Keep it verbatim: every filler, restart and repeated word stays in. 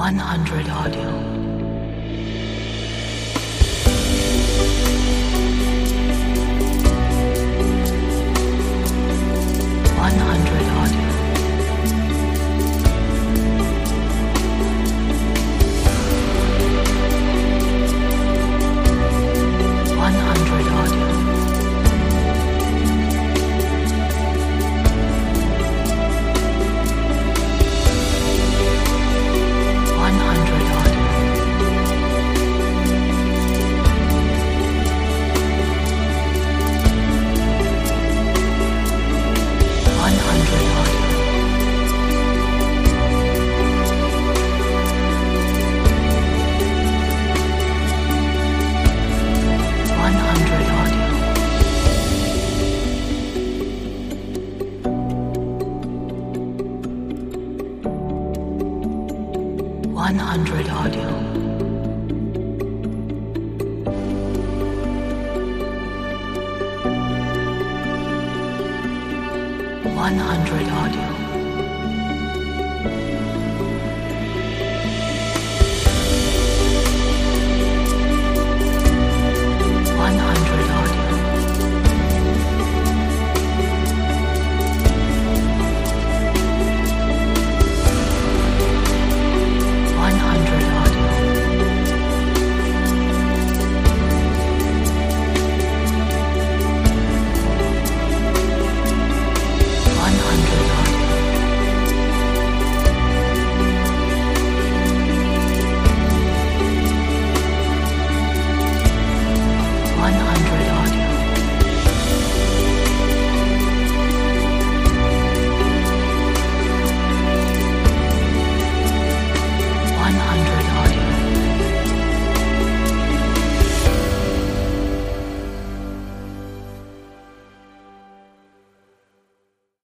one hundred audio. one hundred audio. one hundred audio. one hundred audio. one hundred audio. one hundred audio. one hundred audio. one hundred audio.